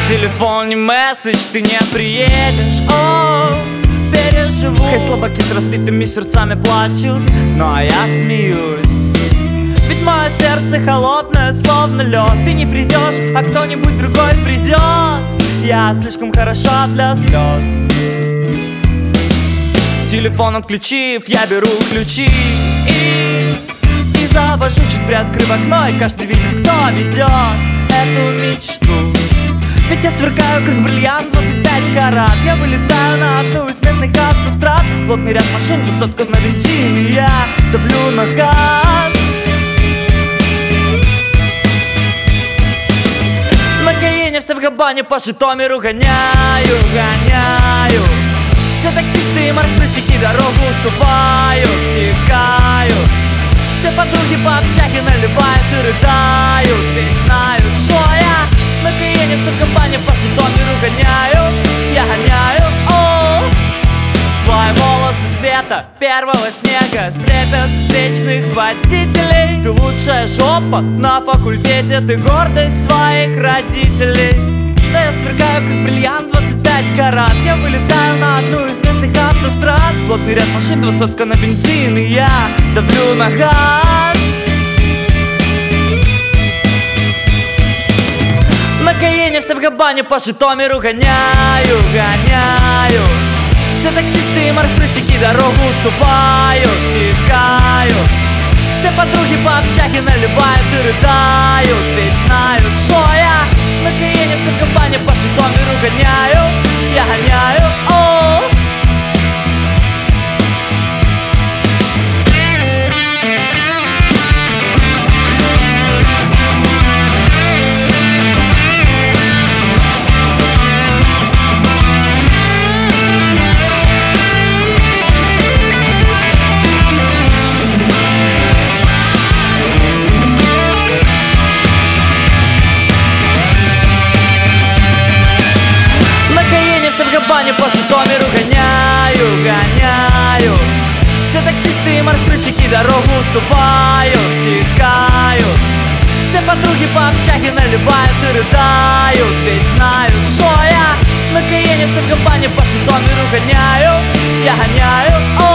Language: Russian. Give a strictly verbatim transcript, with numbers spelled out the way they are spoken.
телефон не месседж, ты не приедешь. О, переживу. Хай слабаки с разбитыми сердцами плачут, ну а я смеюсь. Ведь мое сердце холодное, словно лед. Ты не придешь, а кто-нибудь другой придет. Я слишком хороша для слез. Телефон отключив, я беру ключи и, и завожу, чуть приоткрыв окно, и каждый видит, кто ведет эту мечту. Ведь я сверкаю, как бриллиант, двадцать пять карат. Я вылетаю на одну из местных автострад. Плотный ряд машин, двадцатка на бензин, и я давлю на газ. На Каене все в Габане по Житомиру гоняю, гоняю. Все таксисты и маршрутчики дорогу уступают, текают. Все подруги по общаге наливают и рыдают, ведь знают, что я на Каене все в Габане по Житомиру гоняю. Я гоняю, о, твои волосы цвета первого снега слепят встречных водителей. Ты лучшая жопа на факультете, ты гордость своих родителей. Да я сверкаю, как бриллиант, двадцать пять карат. Я вылетаю на одну из местных автострад. Плотный ряд машин, двадцатка на бензин, и я давлю на газ. На Каене все в Габане по Житомиру гоняю, гоняю. Все таксисты и маршрутчики дорогу уступают, текают. Все подруги по общаге наливают и рыдают, ведь знают, что я на Каене все в Габане по Житомиру гоняю. Я гоняю, о. В Габане по Житомиру гоняю, гоняю. Все таксисты и маршрутчики дорогу уступают, текают. Все подруги по общаге наливают и рыдают, ведь знают, что я на Каене все в Габане по Житомиру гоняю. Я гоняю, о.